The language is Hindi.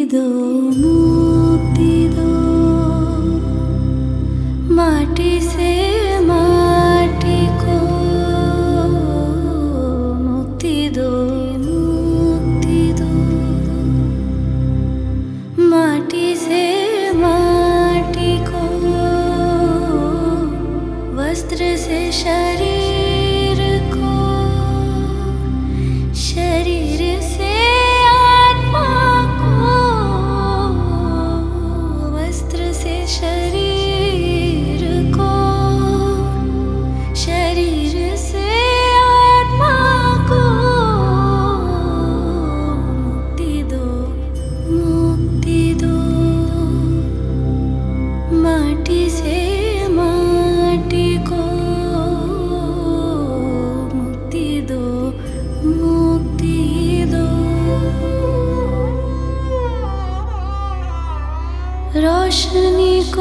दो मुक्ति दो, माटी से माटी को मुक्ति दो, मुक्ति दो, माटी से माटी को, वस्त्र से शरीर को, शरीर से आत्मा को, वस्त्र से शरीर को, शरीर से आत्मा को मुक्ति दो, मुक्ति दो, माटी से माटी को मुक्ति दो, मुक्ति दो। रोशनी